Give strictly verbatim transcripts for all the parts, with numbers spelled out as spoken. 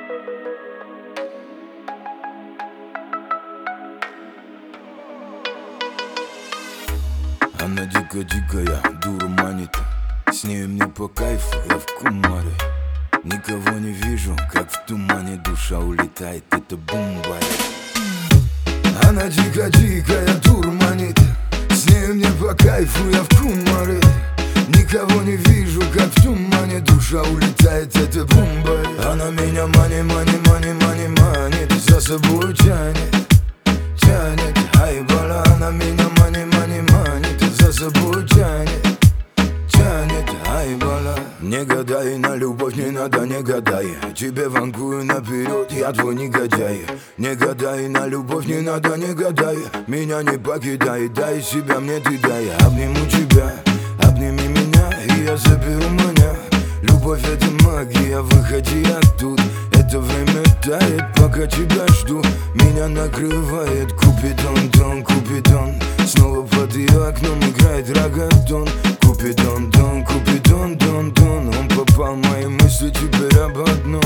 Она дико-дикая, дура манит. С ней мне по кайфу, я в кумаре. Никого не вижу, как в тумане душа улетает, это бомба. Она дико-дикая, дура манит. С ней мне по кайфу, я в кумаре. Никого не вижу, как в тумане душа улетает, это бомба. Она меня мани, мани, мани, мани, манит, за собой тянет, тянет, ай, бала. Она меня мани, мани, манит, за собой тянет, тянет, ай, бала. Не гадай на любовь, не надо, не гадай. Тебе вангую наперед, я твой негодяй. Не гадай на любовь, не надо, не гадай. Меня не покидай, дай себя мне ты дай. Обниму тебя, обними меня, и я заберу меня. Любовь это магия, выходи оттуда. Это время тает, пока тебя жду. Меня накрывает Купидон, дон, Купидон. Снова под ее окном играет рагатон. Купидон, дон, Купидон, дон, дон. Он попал в мои мысли теперь об одном.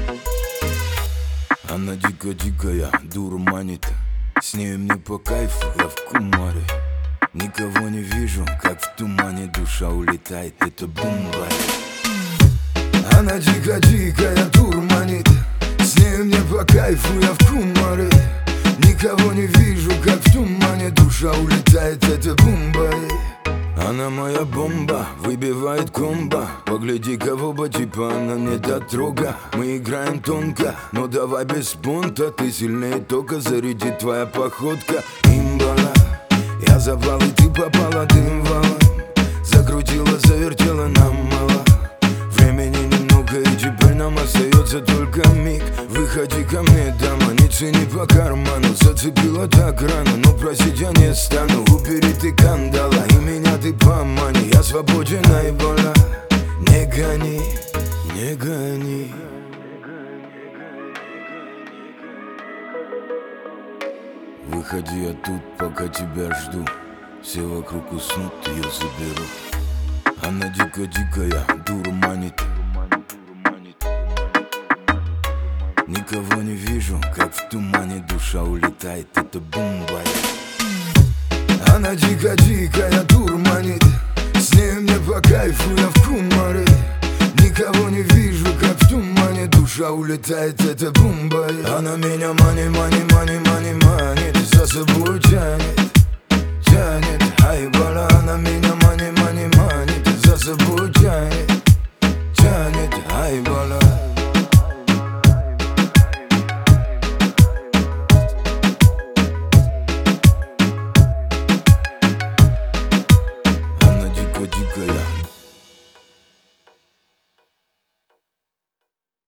Она дико-дикая, дура манит. С ней мне по кайфу, я в кумаре. Никого не вижу, как в тумане душа улетает, это бомба. Она дико-дикая, дура манит. С ней мне по кайфу, я в кумаре. Никого не вижу, как в тумане душа улетает, это бомба. Она моя бомба, выбивает комбо. Погляди-ка в оба типа, она не дотрога. Мы играем тонко, но давай без понта. Ты сильнее тока, зарядит твоя походка. Имбала, я завал и ты попала дым валом. Закрутила, завертела нам мало. Времени немного и теперь нам остается только миг. Выходи ко мне, дама, не цени по карману. Зацепила так рано, но просить я не стану. Убери ты кандала, и меня ты помани. Я свободен, айбола, не гони, не гони. Выходи, я тут, пока тебя жду. Все вокруг уснут, ее заберу. Она дико-дикая, дура манит. Никого не вижу, как в тумане душа улетает, это бомба. Она дико-дикая, дура манит. С ней мне по кайфу, я в кумаре. Никого не вижу, как в тумане душа улетает, это бомба. Она меня мани, мани, мани, мани, манит. За собой тянет, тянет, ай, бала. Она меня мани, мани, манит. За собой тянет, тянет, ай, бала.